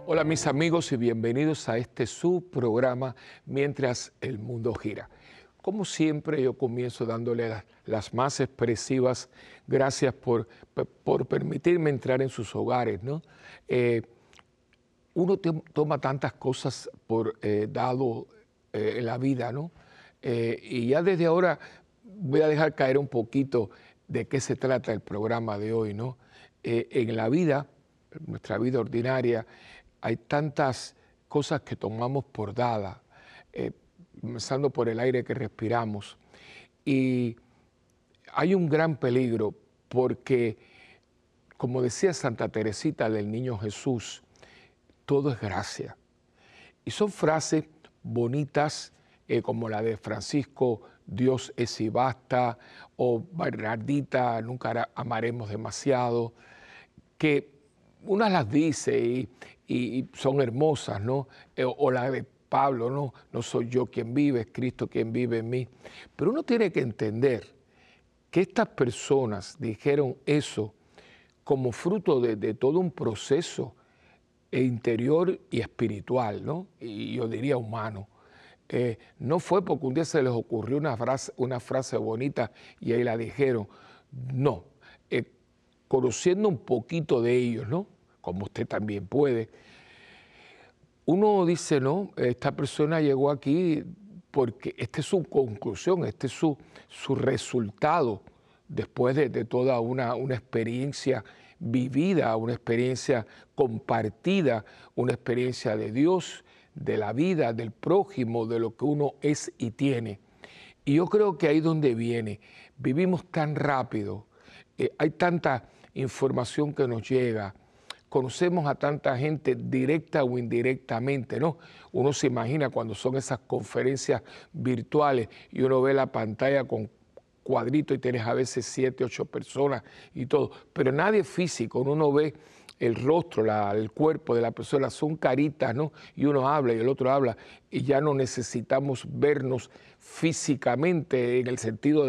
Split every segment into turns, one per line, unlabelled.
Hola mis amigos y bienvenidos a este su programa Mientras el Mundo Gira. Como siempre yo comienzo dándole las más expresivas gracias por permitirme entrar en sus hogares, ¿no? Uno toma tantas cosas por dado en la vida, ¿no? Y ya desde ahora voy a dejar caer un poquito de qué se trata el programa de hoy, ¿no? En la vida, en nuestra vida ordinaria, hay tantas cosas que tomamos por dada, comenzando por el aire que respiramos. Y hay un gran peligro porque, como decía Santa Teresita del Niño Jesús, todo es gracia. Y son frases bonitas como la de Francisco, Dios es y basta, o Bernardita, nunca amaremos demasiado, que unas las dice y son hermosas, ¿no? O la de Pablo, ¿no? No soy yo quien vive, es Cristo quien vive en mí. Pero uno tiene que entender que estas personas dijeron eso como fruto de todo un proceso interior y espiritual, ¿no? Y yo diría humano. No fue porque un día se les ocurrió una frase bonita y ahí la dijeron. No, conociendo un poquito de ellos, ¿no? Como usted también puede, uno dice, no, esta persona llegó aquí porque esta es su conclusión, este es su resultado después de toda una experiencia vivida, una experiencia compartida, una experiencia de Dios, de la vida, del prójimo, de lo que uno es y tiene. Y yo creo que ahí es donde viene. Vivimos tan rápido, hay tanta información que nos llega, conocemos a tanta gente directa o indirectamente, ¿no? Uno se imagina cuando son esas conferencias virtuales y uno ve la pantalla con cuadritos y tienes a veces 7, 8 personas y todo, pero nadie físico, uno no ve el rostro, el cuerpo de la persona, son caritas, ¿no? Y uno habla y el otro habla y ya no necesitamos vernos físicamente en el sentido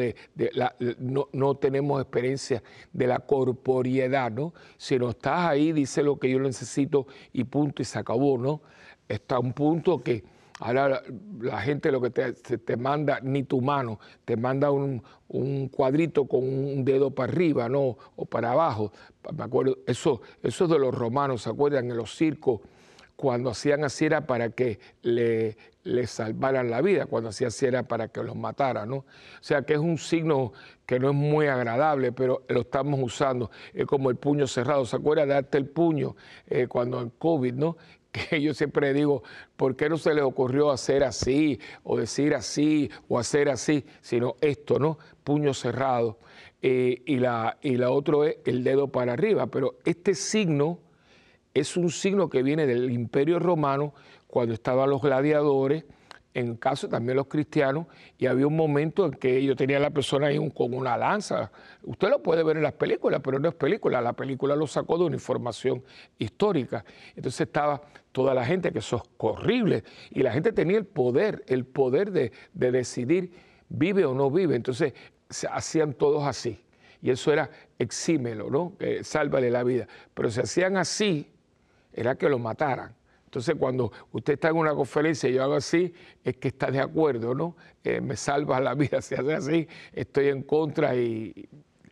no tenemos experiencia de la corporeidad, ¿no? Si no estás ahí, dice lo que yo necesito y punto y se acabó, ¿no? Está un punto que ahora la gente lo que te manda, ni tu mano, te manda un cuadrito con un dedo para arriba, ¿no? O para abajo. Me acuerdo, eso es de los romanos, ¿se acuerdan? En los circos, cuando hacían así era para que le salvaran la vida, cuando hacían así era para que los mataran, ¿no? O sea que es un signo que no es muy agradable, pero lo estamos usando. Es como el puño cerrado, ¿se acuerdan de darte el puño cuando el COVID, ¿no? Que yo siempre digo, ¿por qué no se les ocurrió hacer así, o decir así, o hacer así, sino esto, ¿no? Puño cerrado. Y la otro es el dedo para arriba, pero este signo es un signo que viene del Imperio Romano, cuando estaban los gladiadores, en caso también los cristianos, y había un momento en que ellos tenían a la persona ahí con una lanza. Usted lo puede ver en las películas, pero no es película, la película lo sacó de una información histórica. Entonces estaba toda la gente, que eso es horrible, y la gente tenía el poder de decidir vive o no vive. Entonces se hacían todos así, y eso era exímelo, ¿no? Sálvale la vida. Pero si hacían así, era que lo mataran. Entonces, cuando usted está en una conferencia y yo hago así, es que está de acuerdo, ¿no? Me salva la vida. Si hace así, estoy en contra y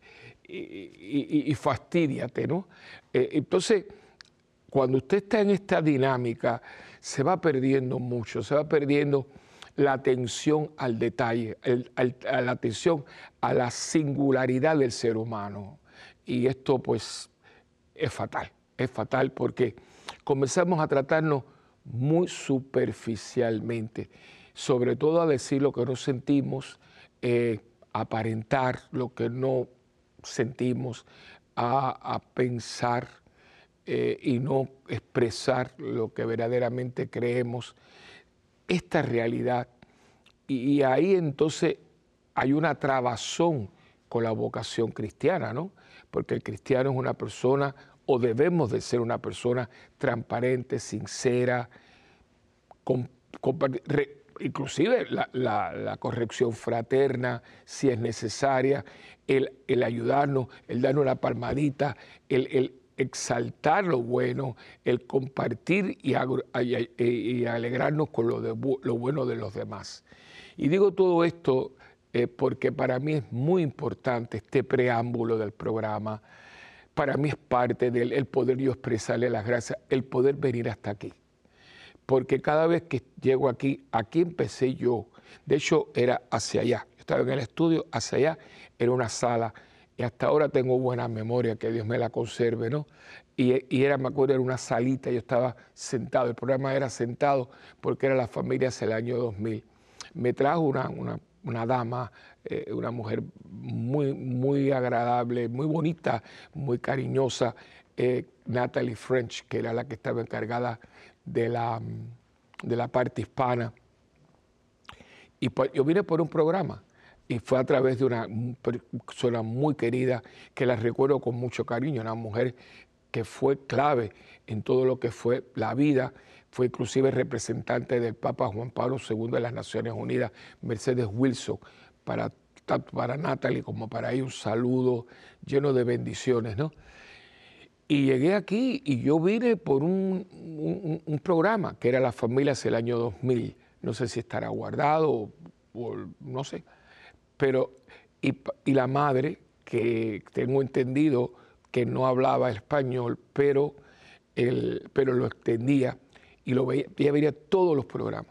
fastídiate, ¿no? Entonces, cuando usted está en esta dinámica, se va perdiendo mucho, se va perdiendo la atención al detalle, la atención a la singularidad del ser humano. Y esto, pues, es fatal porque comenzamos a tratarnos muy superficialmente, sobre todo a decir lo que no sentimos, aparentar lo que no sentimos, a pensar y no expresar lo que verdaderamente creemos. Esta realidad, y ahí entonces hay una trabazón con la vocación cristiana, ¿no? Porque el cristiano es una persona, o debemos de ser una persona transparente, sincera, inclusive la corrección fraterna, si es necesaria, el ayudarnos, el darnos una palmadita, exaltar lo bueno, el compartir y alegrarnos con lo bueno de los demás. Y digo todo esto porque para mí es muy importante este preámbulo del programa. Para mí es parte del el poder yo expresarle las gracias, el poder venir hasta aquí. Porque cada vez que llego aquí, aquí empecé yo. De hecho, era hacia allá. Yo estaba en el estudio, hacia allá era una sala. Y hasta ahora tengo buena memoria, que Dios me la conserve, ¿no? Me acuerdo, era una salita, yo estaba sentado, el programa era sentado porque era Las Familias el año 2000. Me trajo una dama, una mujer muy agradable, muy bonita, muy cariñosa, Natalie French, que era la que estaba encargada de la parte hispana. Y pues, yo vine por un programa y fue a través de una persona muy querida que la recuerdo con mucho cariño, una mujer que fue clave en todo lo que fue la vida, fue inclusive representante del Papa Juan Pablo II de las Naciones Unidas, Mercedes Wilson, tanto para Natalie como para ella un saludo lleno de bendiciones, ¿no? Y llegué aquí y yo vine por un programa que era Las Familias el año 2000. No sé si estará guardado o no sé. Pero, y la madre, que tengo entendido que no hablaba español, pero lo entendía y ella veía todos los programas.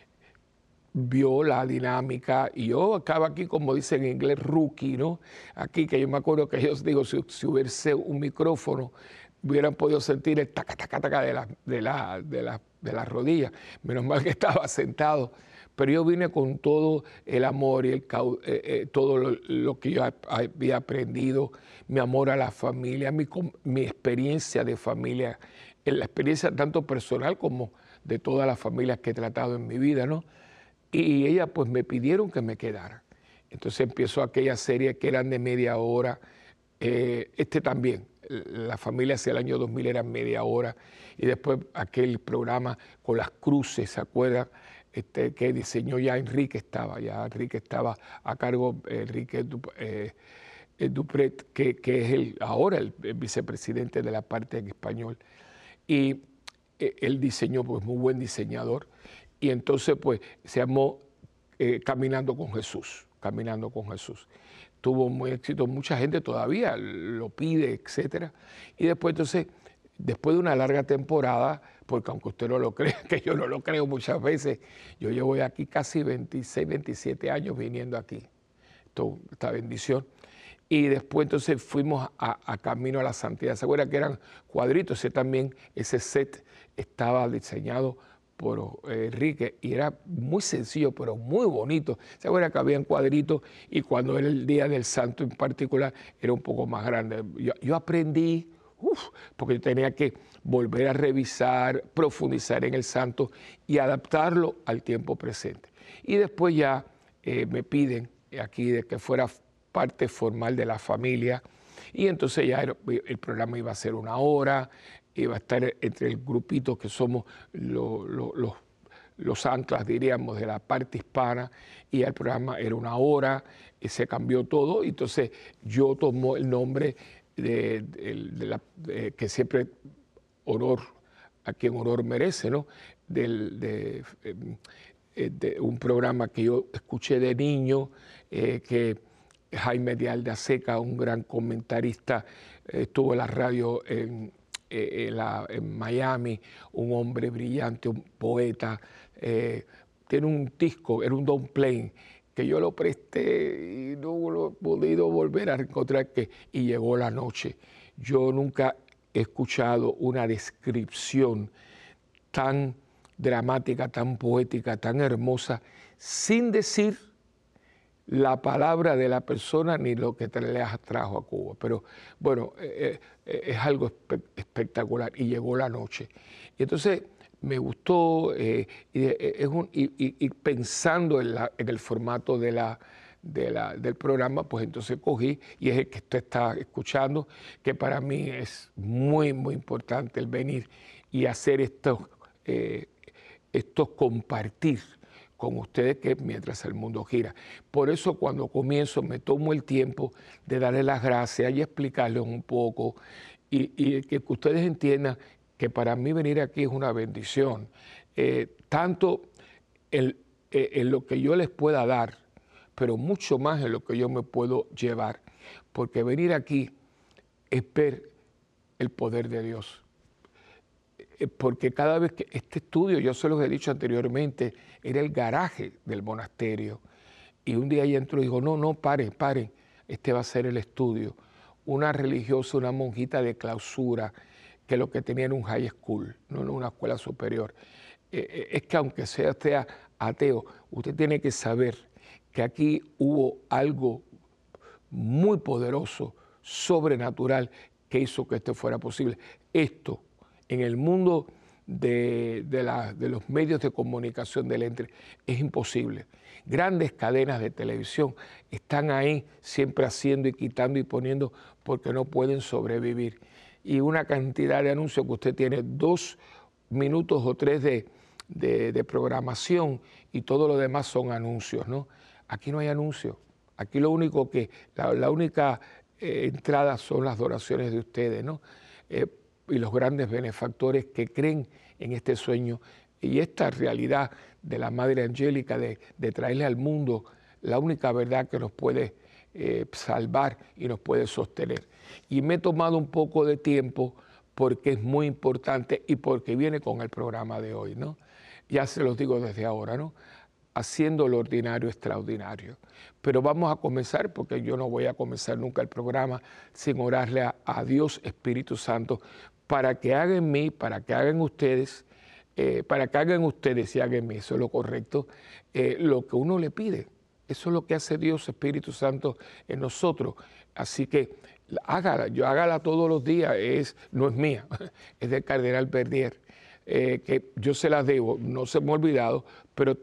Vio la dinámica y yo acabo aquí, como dicen en inglés, rookie, ¿no? Aquí que yo me acuerdo que ellos digo, si hubiese un micrófono, hubieran podido sentir el taca, taca, taca de las rodillas. Menos mal que estaba sentado. Pero yo vine con todo el amor y todo lo que yo había aprendido, mi amor a la familia, mi experiencia de familia, la experiencia tanto personal como de todas las familias que he tratado en mi vida, ¿no? Y ella pues me pidieron que me quedara. Entonces empezó aquella serie que eran de media hora, también, La Familia hacia el año 2000 eran media hora, y después aquel programa con las cruces, ¿se acuerdan? Que diseñó ya Enrique estaba a cargo, Enrique Dupret, que es ahora el vicepresidente de la parte en español. Y él diseñó, pues muy buen diseñador, y entonces pues se llamó Caminando con Jesús. Tuvo muy éxito, mucha gente todavía lo pide, etcétera. Y después entonces, después de una larga temporada, porque aunque usted no lo crea, que yo no lo creo muchas veces, yo llevo aquí casi 26, 27 años viniendo aquí, esta bendición. Y después entonces fuimos a Camino a la Santidad. ¿Se acuerdan que eran cuadritos? Ese set estaba diseñado por Enrique y era muy sencillo, pero muy bonito. ¿Se acuerdan que habían cuadritos? Y cuando era el Día del Santo en particular, era un poco más grande. Yo aprendí, porque yo tenía que volver a revisar, profundizar en el santo y adaptarlo al tiempo presente. Y después ya me piden aquí de que fuera parte formal de la familia, y entonces ya el programa iba a ser una hora, iba a estar entre el grupito que somos los anclas, diríamos, de la parte hispana, y el programa era una hora, y se cambió todo, y entonces yo tomo el nombre que siempre a quien honor merece, ¿no? De un programa que yo escuché de niño, que Jaime de Aldaseca, un gran comentarista, estuvo en la radio en Miami, un hombre brillante, un poeta, tiene un disco, era un Don Plain, que yo lo presté y no lo he podido volver a encontrar, y llegó la noche. Yo nunca he escuchado una descripción tan dramática, tan poética, tan hermosa, sin decir la palabra de la persona ni lo que le trajo a Cuba. Pero bueno, es algo espectacular, y llegó la noche. Y entonces me gustó, y pensando en el formato del programa, pues entonces cogí, y es el que usted está escuchando, que para mí es muy, muy importante el venir y hacer estos compartir con ustedes, que mientras el mundo gira. Por eso cuando comienzo me tomo el tiempo de darles las gracias y explicarles un poco y que ustedes entiendan que para mí venir aquí es una bendición, tanto en lo que yo les pueda dar, pero mucho más en lo que yo me puedo llevar, porque venir aquí es ver el poder de Dios. Porque cada vez que este estudio, yo se los he dicho anteriormente, era el garaje del monasterio. Y un día ella entró y dijo, no, paren, este va a ser el estudio. Una religiosa, una monjita de clausura, que lo que tenía era un high school, no una escuela superior. Es que aunque sea ateo, usted tiene que saber que aquí hubo algo muy poderoso, sobrenatural, que hizo que esto fuera posible. Esto, en el mundo de los medios de comunicación del entre, es imposible. Grandes cadenas de televisión están ahí siempre haciendo y quitando y poniendo porque no pueden sobrevivir. Y una cantidad de anuncios que usted tiene 2 minutos o 3 de programación y todo lo demás son anuncios, ¿no? Aquí no hay anuncios. Aquí lo único que, la única entrada son las donaciones de ustedes, ¿no? Y los grandes benefactores que creen en este sueño y esta realidad de la Madre Angélica de traerle al mundo la única verdad que nos puede salvar y nos puede sostener. Y me he tomado un poco de tiempo porque es muy importante y porque viene con el programa de hoy, ¿no? Ya se los digo desde ahora, ¿no? Haciendo lo ordinario extraordinario. Pero vamos a comenzar, porque yo no voy a comenzar nunca el programa sin orarle a Dios Espíritu Santo para que haga en mí, para que hagan ustedes, y hagan en mí, eso es lo correcto, lo que uno le pide. Eso es lo que hace Dios Espíritu Santo en nosotros. Así que hágala todos los días, no es mía, es del cardenal Verdier. Que yo se las debo, no se me ha olvidado, pero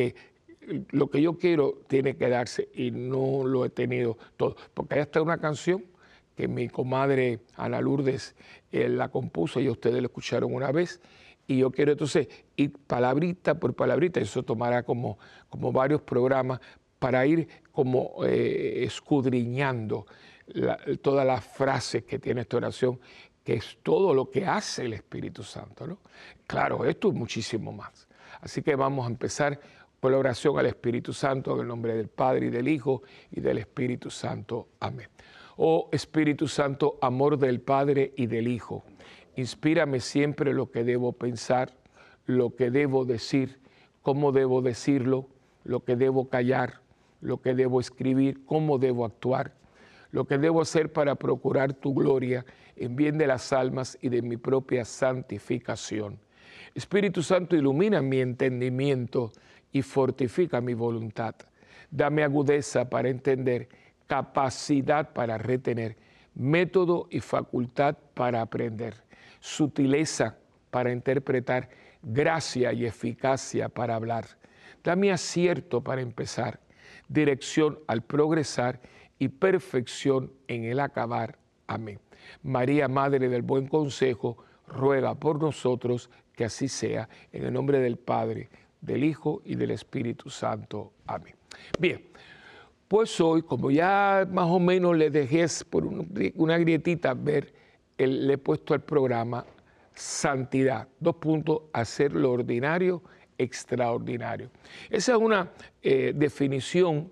lo que yo quiero tiene que darse y no lo he tenido todo. Porque hay hasta una canción que mi comadre Ana Lourdes la compuso y ustedes la escucharon una vez. Y yo quiero entonces ir palabrita por palabrita, eso tomará como varios programas para ir como escudriñando todas las frases que tiene esta oración, que es todo lo que hace el Espíritu Santo, ¿no? Claro, esto es muchísimo más. Así que vamos a empezar con la oración al Espíritu Santo, en el nombre del Padre, y del Hijo, y del Espíritu Santo. Amén. Oh Espíritu Santo, amor del Padre y del Hijo, inspírame siempre lo que debo pensar, lo que debo decir, cómo debo decirlo, lo que debo callar, lo que debo escribir, cómo debo actuar, lo que debo hacer para procurar tu gloria en bien de las almas y de mi propia santificación. Espíritu Santo, ilumina mi entendimiento y fortifica mi voluntad. Dame agudeza para entender, capacidad para retener, método y facultad para aprender, sutileza para interpretar, gracia y eficacia para hablar. Dame acierto para empezar, dirección al progresar y perfección en el acabar. Amén. María, Madre del Buen Consejo, ruega por nosotros que así sea, en el nombre del Padre, del Hijo y del Espíritu Santo. Amén. Bien, pues hoy, como ya más o menos les dejé por una grietita ver, le he puesto al programa Santidad, 2 puntos, hacer lo ordinario extraordinario. Esa es una definición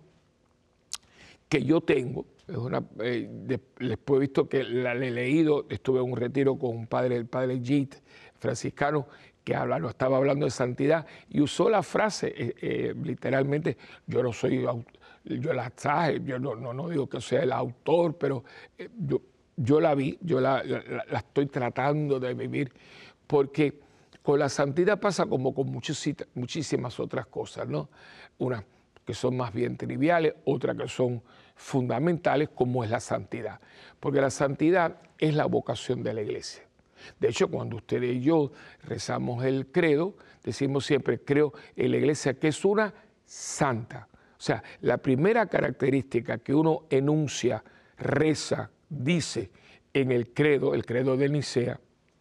que yo tengo, es después he visto que la he leído, estuve en un retiro con el padre Git, franciscano, que estaba hablando de santidad y usó la frase, literalmente, yo no soy, yo la traje, yo no digo que sea el autor, pero yo la vi, yo la estoy tratando de vivir, porque con la santidad pasa como con muchísimas otras cosas, ¿no? Unas que son más bien triviales, otras que son fundamentales, como es la santidad. Porque la santidad es la vocación de la iglesia. De hecho, cuando ustedes y yo rezamos el credo, decimos siempre, creo en la iglesia que es una santa. O sea, la primera característica que uno enuncia, reza, dice en el credo de Nicea,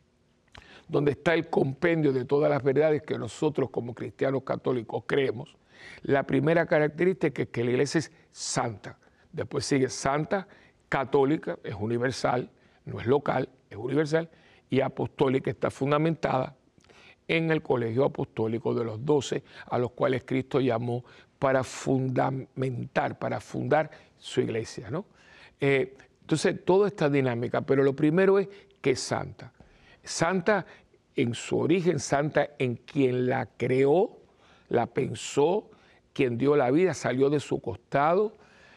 donde está el compendio de todas las verdades que nosotros como cristianos católicos creemos, La primera característica es que la iglesia es santa. Después sigue santa, católica, es universal, no es local, es universal, y apostólica, está fundamentada en el colegio apostólico de los 12, a los cuales Cristo llamó para fundamentar, para fundar su iglesia, ¿no? Entonces, toda esta dinámica, pero lo primero es que es santa. Santa en su origen, santa en quien la creó, la pensó, quien dio la vida, salió de su costado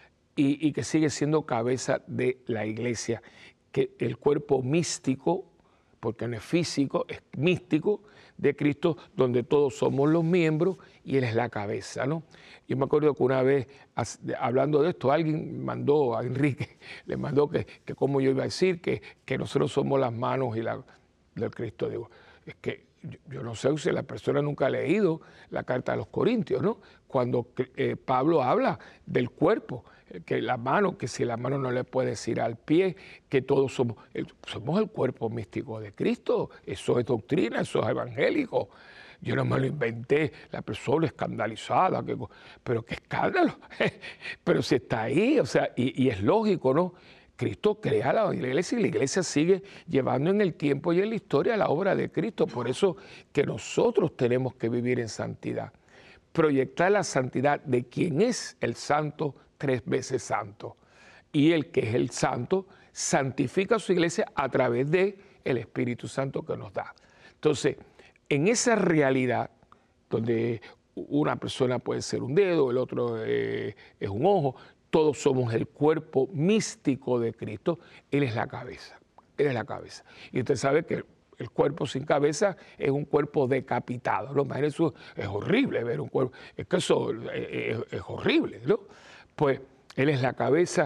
y que sigue siendo cabeza de la iglesia, que el cuerpo místico, porque no es físico, es místico, de Cristo, donde todos somos los miembros y Él es la cabeza, ¿no? Yo me acuerdo que una vez, hablando de esto, alguien mandó a Enrique, le mandó que cómo yo iba a decir que nosotros somos las manos del Cristo. Digo, es que yo no sé si la persona nunca ha leído la carta a los Corintios, ¿no? Cuando Pablo habla del cuerpo, que la mano, que si la mano no le puede decir al pie, que todos somos el cuerpo místico de Cristo. Eso es doctrina, eso es evangélico. Yo no me lo inventé, la persona escandalizada, pero qué escándalo, pero si está ahí, o sea, y es lógico, ¿no? Cristo crea la iglesia y la iglesia sigue llevando en el tiempo y en la historia la obra de Cristo. Por eso que nosotros tenemos que vivir en santidad, proyectar la santidad de quien es el santo, 3 veces santo. Y el que es el santo santifica a su iglesia a través del Espíritu Santo que nos da. Entonces, en esa realidad, donde una persona puede ser un dedo, el otro es un ojo, todos somos el cuerpo místico de Cristo, Él es la cabeza, Él es la cabeza. Y usted sabe que el cuerpo sin cabeza es un cuerpo decapitado, ¿no? Imagínense, eso es horrible ver un cuerpo, es que eso es horrible, ¿no? Pues Él es la cabeza,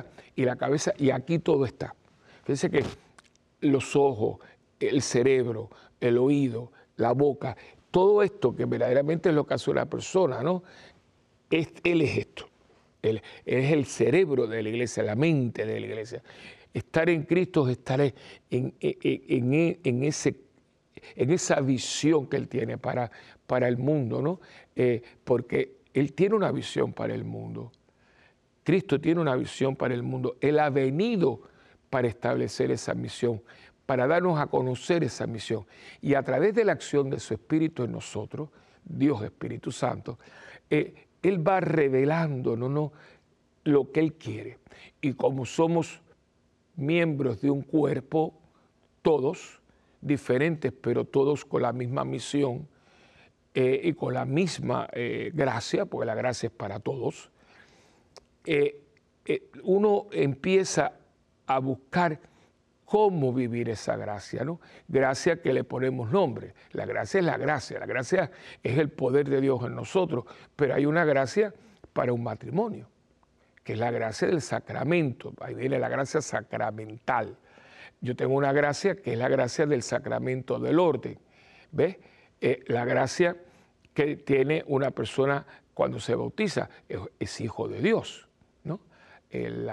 y aquí todo está. Fíjense que los ojos, el cerebro, el oído, la boca, todo esto que verdaderamente es lo que hace una persona, ¿no? Él es esto. Él es el cerebro de la iglesia, la mente de la iglesia. Estar en Cristo es estar en esa visión que Él tiene para el mundo, ¿no? Porque Él tiene una visión para el mundo. Cristo tiene una visión para el mundo. Él ha venido para establecer esa misión, para darnos a conocer esa misión. Y a través de la acción de su Espíritu en nosotros, Dios Espíritu Santo, Él va revelándonos lo que Él quiere. Y como somos miembros de un cuerpo, todos diferentes, pero todos con la misma misión y con la misma gracia, porque la gracia es para todos, uno empieza a buscar cómo vivir esa gracia, ¿no? Gracia que le ponemos nombre. La gracia es el poder de Dios en nosotros, pero hay una gracia para un matrimonio, que es la gracia del sacramento. Ahí viene la gracia sacramental. Yo tengo una gracia que es la gracia del sacramento del orden. ¿Ves? La gracia que tiene una persona cuando se bautiza es hijo de Dios, ¿no? El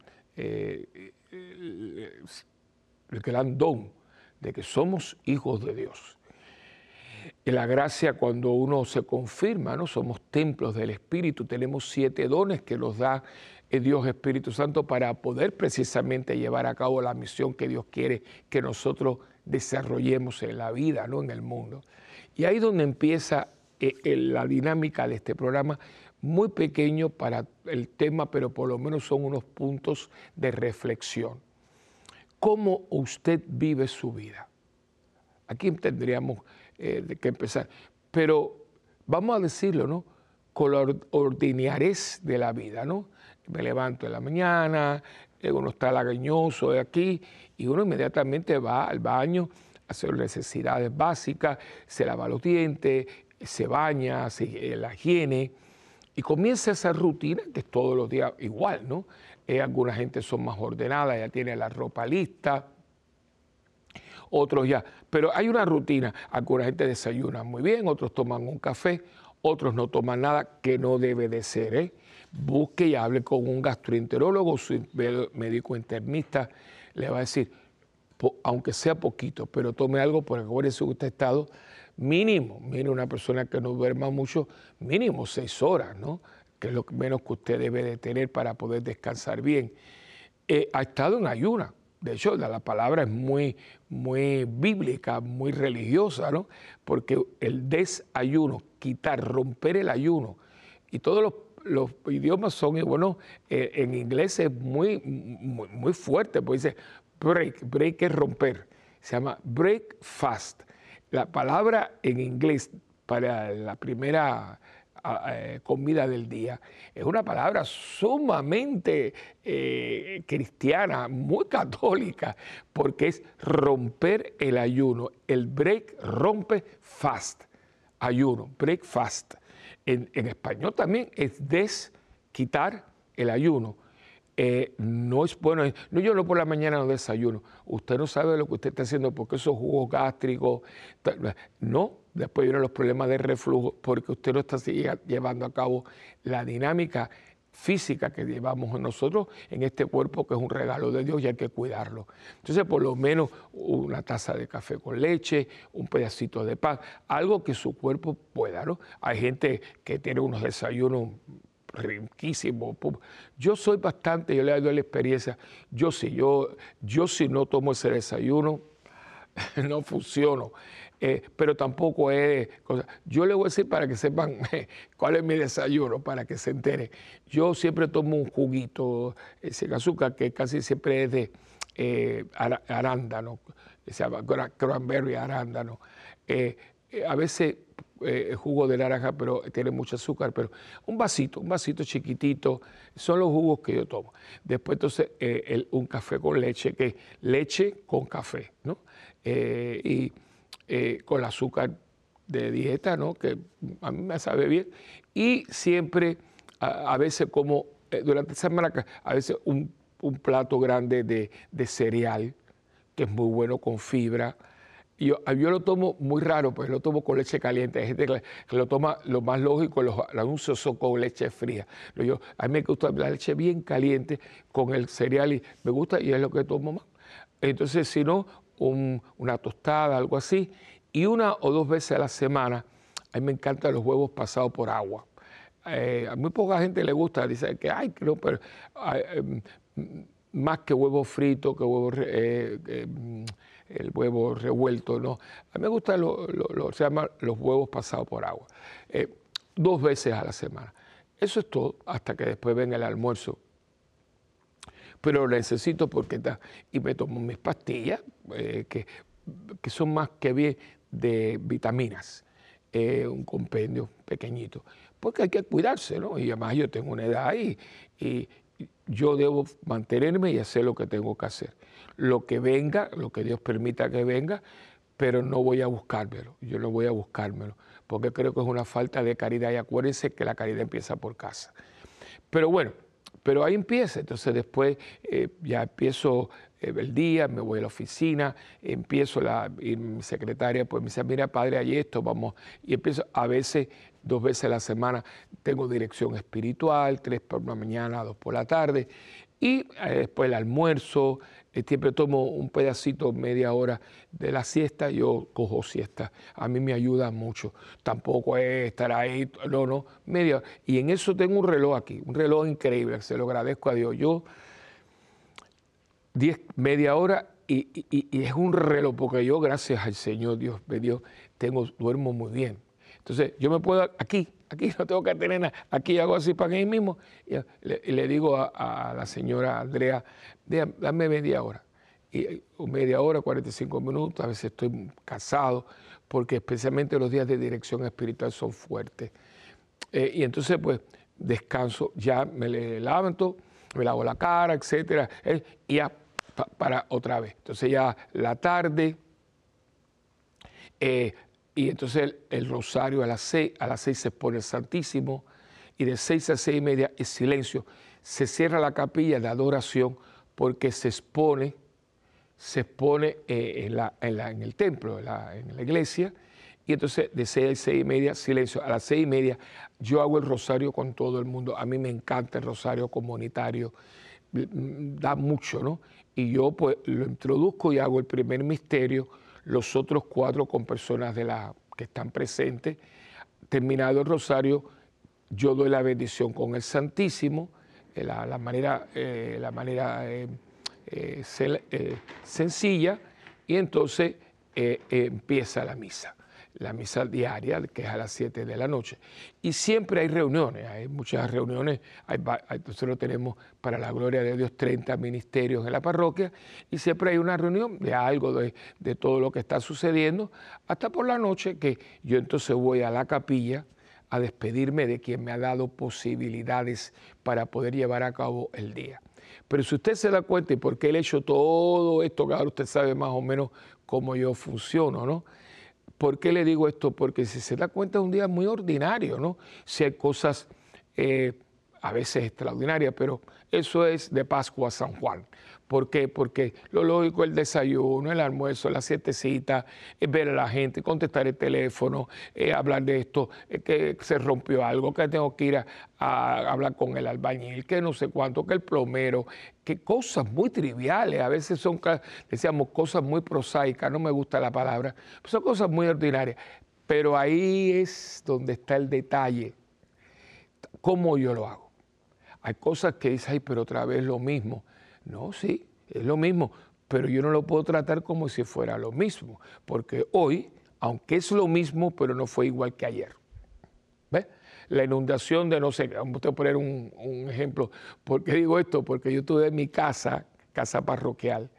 gran don de que somos hijos de Dios. En la gracia, cuando uno se confirma, ¿no? Somos templos del Espíritu, tenemos 7 dones que nos da Dios Espíritu Santo para poder precisamente llevar a cabo la misión que Dios quiere que nosotros desarrollemos en la vida, ¿no? En el mundo. Y ahí es donde empieza la dinámica de este programa, muy pequeño para el tema, pero por lo menos son unos puntos de reflexión. ¿Cómo usted vive su vida? Aquí tendríamos que empezar, pero vamos a decirlo, ¿no? Con la ordinariez de la vida, ¿no? Me levanto en la mañana, uno está lagañoso de aquí y uno inmediatamente va al baño a hacer necesidades básicas, se lava los dientes, se baña, la higiene y comienza esa rutina que es todos los días igual, ¿no? Alguna gente son más ordenadas, ya tiene la ropa lista, otros ya, pero hay una rutina. Alguna gente desayuna muy bien, otros toman un café, otros no toman nada, que no debe de ser, ¿eh? Busque y hable con un gastroenterólogo, su médico internista le va a decir, aunque sea poquito, pero tome algo, porque acuérdese que usted ha estado mínimo, mire una persona que no duerma mucho, mínimo 6 horas, ¿no? Que es lo menos que usted debe de tener para poder descansar bien. Ha estado en ayuna. De hecho, la palabra es muy, muy bíblica, muy religiosa, ¿no? Porque el desayuno, quitar, romper el ayuno, y todos los idiomas son, y bueno, en inglés es muy fuerte, pues dice break es romper, se llama breakfast. La palabra en inglés para la primera comida del día es una palabra sumamente cristiana, muy católica, porque es romper el ayuno. El break rompe fast, ayuno, breakfast. En español también es quitar el ayuno. No es bueno, no, yo no por la mañana no desayuno. Usted no sabe lo que usted está haciendo porque esos jugos gástricos, no, después vienen los problemas de reflujo porque usted no está llevando a cabo la dinámica física que llevamos nosotros en este cuerpo, que es un regalo de Dios y hay que cuidarlo. Entonces, por lo menos una taza de café con leche, un pedacito de pan, algo que su cuerpo pueda, ¿no? Hay gente que tiene unos desayunos riquísimo. Yo soy bastante, yo le doy la experiencia, yo si no tomo ese desayuno, no funciono, pero tampoco es cosa. Yo le voy a decir para que sepan cuál es mi desayuno, para que se enteren. Yo siempre tomo un juguito sin azúcar, que casi siempre es de arándano, se llama cranberry arándano. A veces jugo de naranja, pero tiene mucho azúcar, pero un vasito chiquitito, son los jugos que yo tomo. Después entonces un café con leche, que es leche con café, ¿no? Y con el azúcar de dieta, ¿no? Que a mí me sabe bien. Y siempre, a veces como, durante la semana, a veces un plato grande de cereal, que es muy bueno con fibra. Yo lo tomo muy raro, pues lo tomo con leche caliente. Hay gente que lo toma, lo más lógico, los anuncios son con leche fría. A mí me gusta la leche bien caliente con el cereal y me gusta y es lo que tomo más. Entonces, si no, una tostada, algo así. Y 1 o 2 veces a la semana, a mí me encantan los huevos pasados por agua. A muy poca gente le gusta, dice que, ay, no, pero más que huevo frito, que huevo el huevo revuelto, no. A mí me gustan se llaman los huevos pasados por agua. 2 veces a la semana. Eso es todo, hasta que después venga el almuerzo. Pero lo necesito porque y me tomo mis pastillas, que son más que bien de vitaminas, un compendio pequeñito, porque hay que cuidarse, ¿no? Y además yo tengo una edad y yo debo mantenerme y hacer lo que tengo que hacer. Lo que venga, lo que Dios permita que venga, pero no voy a buscármelo, yo no voy a buscármelo, porque creo que es una falta de caridad y acuérdense que la caridad empieza por casa. Pero bueno, pero ahí empieza, entonces después ya empiezo el día, me voy a la oficina, empiezo y mi secretaria pues me dice, mira padre, hay esto, vamos, y empiezo a veces 2 veces a la semana, tengo dirección espiritual, 3 por la mañana, 2 por la tarde, y después el almuerzo, siempre tomo un pedacito, media hora de la siesta, yo cojo siesta, a mí me ayuda mucho, tampoco es estar ahí, no, media hora, y en eso tengo un reloj aquí, un reloj increíble, se lo agradezco a Dios, yo media hora y es un reloj, porque yo gracias al Señor, Dios me dio, duermo muy bien, entonces yo me puedo, aquí no tengo que tener nada, aquí hago así para mí mismo y le digo a la señora Andrea, dame media hora, y media hora, 45 minutos, a veces estoy cansado, porque especialmente los días de dirección espiritual son fuertes. Y entonces pues descanso, ya me levanto, me lavo la cara, etcétera, y ya para otra vez. Entonces ya la tarde, y entonces el rosario a las 6 se pone el Santísimo, y de 6 a 6:30 es silencio. Se cierra la capilla de adoración porque se expone en el templo, en la iglesia, y entonces de 6 a 6:30 silencio. A las 6:30 yo hago el rosario con todo el mundo. A mí me encanta el rosario comunitario, da mucho, ¿no? y yo pues lo introduzco y hago el primer misterio, los otros 4 con personas que están presentes. Terminado el rosario, yo doy la bendición con el Santísimo, la manera sencilla, y entonces empieza la misa diaria, que es a las 7 de la noche. Y siempre hay reuniones, hay muchas reuniones, nosotros tenemos, para la gloria de Dios, 30 ministerios en la parroquia, y siempre hay una reunión de algo, de todo lo que está sucediendo, hasta por la noche, que yo entonces voy a la capilla a despedirme de quien me ha dado posibilidades para poder llevar a cabo el día. Pero si usted se da cuenta y por qué le he hecho todo esto, que ahora usted sabe más o menos cómo yo funciono, ¿no? ¿Por qué le digo esto? Porque si se da cuenta es un día muy ordinario, ¿no? Si hay cosas a veces extraordinarias, pero eso es de Pascua a San Juan. ¿Por qué? Porque lo lógico es el desayuno, el almuerzo, la siestecita, ver a la gente, contestar el teléfono, hablar de esto, que se rompió algo, que tengo que ir a hablar con el albañil, que no sé cuánto, que el plomero, que cosas muy triviales, a veces son, decíamos, cosas muy prosaicas, no me gusta la palabra, son cosas muy ordinarias, pero ahí es donde está el detalle, cómo yo lo hago. Hay cosas que dices, ay, pero otra vez lo mismo. No, sí, es lo mismo, pero yo no lo puedo tratar como si fuera lo mismo, porque hoy, aunque es lo mismo, pero no fue igual que ayer. ¿Ves? La inundación de, no sé, vamos a poner un ejemplo. ¿Por qué digo esto? Porque yo tuve en mi casa parroquial,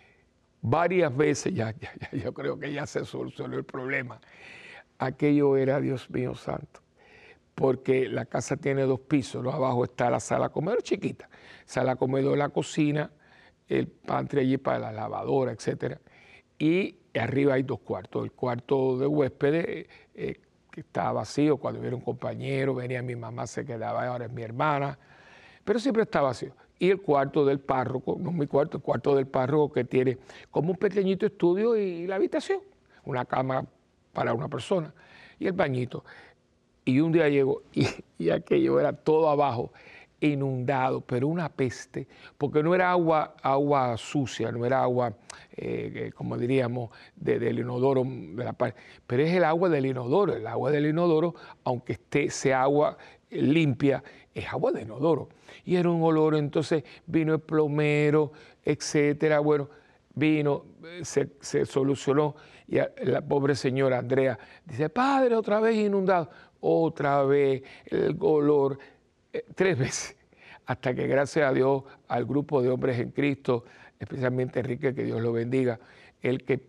varias veces, yo creo que ya se solucionó el problema. Aquello era, Dios mío santo, porque la casa tiene 2 pisos, abajo está la sala comedor chiquita, sala comedor, la cocina, el pantry allí para la lavadora, etcétera, y arriba hay 2 cuartos, el cuarto de huéspedes que estaba vacío, cuando hubiera un compañero, venía mi mamá, se quedaba, ahora es mi hermana, pero siempre está vacío, y el cuarto del párroco, no mi cuarto, el cuarto del párroco, que tiene como un pequeñito estudio y la habitación, una cama para una persona, y el bañito. Y un día llegó y aquello era todo abajo, inundado, pero una peste, porque no era agua sucia, no era agua, como diríamos, del inodoro, pero es el agua del inodoro. El agua del inodoro, aunque sea agua limpia, es agua de inodoro. Y era un olor, entonces vino el plomero, etcétera. Bueno, vino, se solucionó, y la pobre señora Andrea dice, padre, otra vez inundado. Otra vez el olor, 3 veces, hasta que gracias a Dios, al grupo de hombres en Cristo, especialmente Enrique, que Dios lo bendiga, él que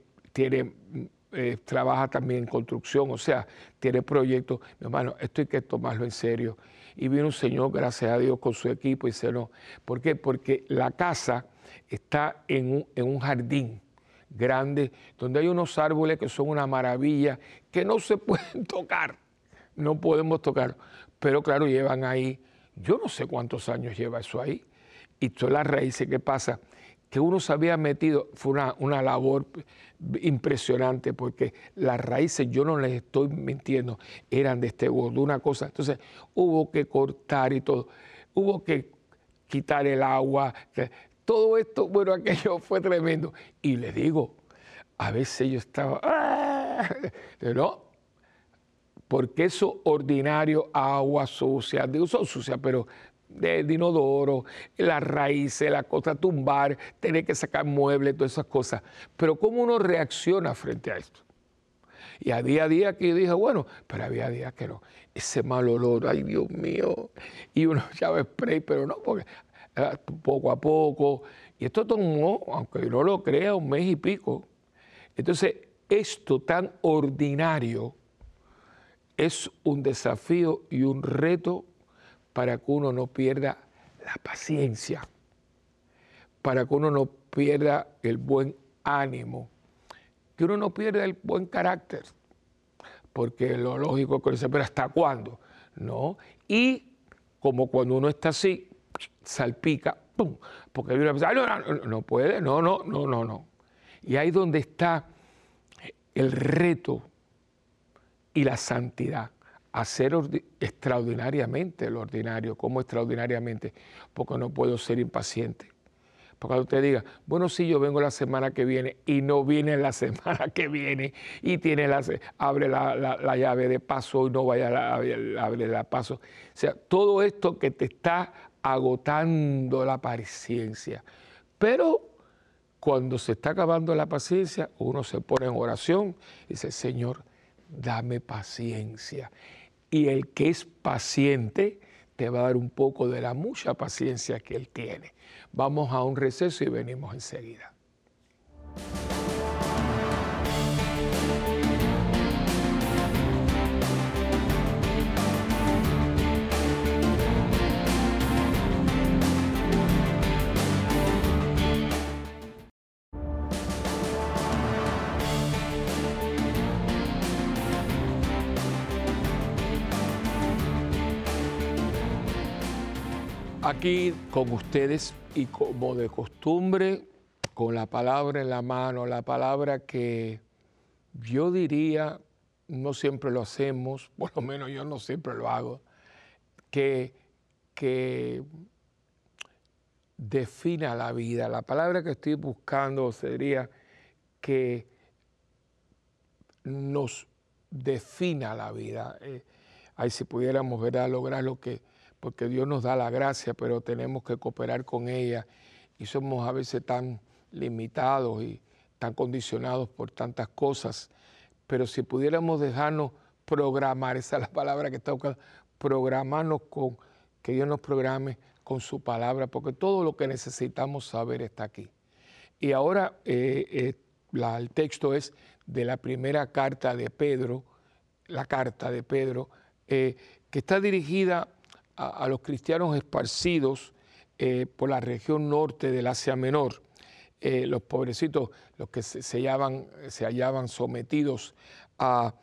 trabaja también en construcción, o sea, tiene proyectos, mi hermano, esto hay que tomarlo en serio. Y vino un señor, gracias a Dios, con su equipo y se no. ¿Por qué? Porque la casa está en un jardín grande, donde hay unos árboles que son una maravilla, que no se pueden tocar. No podemos tocarlo, pero claro, llevan ahí, yo no sé cuántos años lleva eso ahí, y todas las raíces, ¿qué pasa? Que uno se había metido, fue una labor impresionante, porque las raíces, yo no les estoy mintiendo, eran de este gordo, una cosa, entonces hubo que cortar y todo, hubo que quitar el agua, todo esto, bueno, aquello fue tremendo, y les digo, a veces yo estaba, no, porque eso ordinario, agua sucia, digo, son sucias, pero de inodoro, las raíces, la cosa, tumbar, tener que sacar muebles, todas esas cosas. Pero ¿cómo uno reacciona frente a esto? Y había días que yo dije, bueno, pero había días que no. Ese mal olor, ay Dios mío. Y uno echaba spray, pero no, porque poco a poco. Y esto tomó, aunque no lo crea, 1 mes y pico. Entonces, esto tan ordinario es un desafío y un reto para que uno no pierda la paciencia, para que uno no pierda el buen ánimo, que uno no pierda el buen carácter, porque lo lógico es que dice, pero ¿hasta cuándo? No, y como cuando uno está así, salpica, ¡pum! Porque hay una persona, no puede, no. Y ahí donde está el reto y la santidad, hacer extraordinariamente lo ordinario. ¿Cómo extraordinariamente? Porque no puedo ser impaciente, cuando te diga, bueno, sí, yo vengo la semana que viene y no viene la semana que viene y abre la llave de paso y no vaya a abre la paso. O sea, todo esto que te está agotando la paciencia. Pero cuando se está acabando la paciencia, uno se pone en oración y dice, Señor, dame paciencia. Y el que es paciente te va a dar un poco de la mucha paciencia que Él tiene. Vamos a un receso y venimos enseguida. Aquí con ustedes y como de costumbre, con la palabra en la mano, la palabra que yo diría, no siempre lo hacemos, por lo menos yo no siempre lo hago, que defina la vida. La palabra que estoy buscando sería que nos defina la vida. Ay, si pudiéramos, ¿verdad?, lograr lo que... porque Dios nos da la gracia, pero tenemos que cooperar con ella y somos a veces tan limitados y tan condicionados por tantas cosas. Pero si pudiéramos dejarnos programar, esa es la palabra que está buscando, programarnos con, que Dios nos programe con su palabra, porque todo lo que necesitamos saber está aquí. Y ahora el texto es de la primera carta de Pedro, la carta de Pedro, que está dirigida a los cristianos esparcidos por la región norte del Asia Menor, los pobrecitos, los que se hallaban sometidos a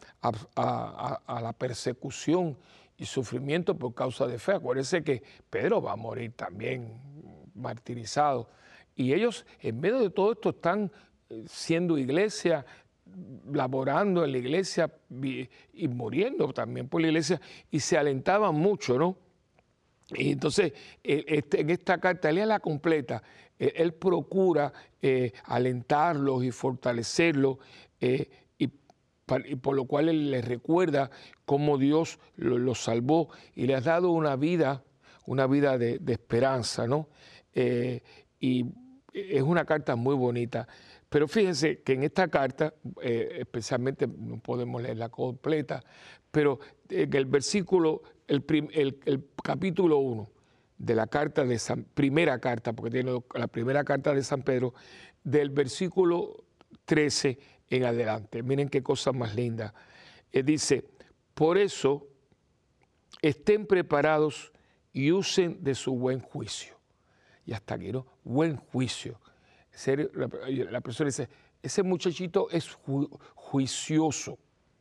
la persecución y sufrimiento por causa de fe. Acuérdense que Pedro va a morir también martirizado. Y ellos, en medio de todo esto, están siendo iglesia, laborando en la iglesia y muriendo también por la iglesia, y se alentaban mucho, ¿no? Y entonces, en esta carta, léala completa, él procura alentarlos y fortalecerlos, y por lo cual él les recuerda cómo Dios los salvó y les ha dado una vida de esperanza, ¿no? Y es una carta muy bonita. Pero fíjense que en esta carta, especialmente, no podemos leerla completa, pero en el versículo, el capítulo 1 de la carta de primera carta, porque tiene la primera carta de San Pedro, del versículo 13 en adelante. Miren qué cosa más linda. Dice, por eso estén preparados y usen de su buen juicio. Y hasta aquí, ¿no? Buen juicio. La persona dice, ese muchachito es juicioso.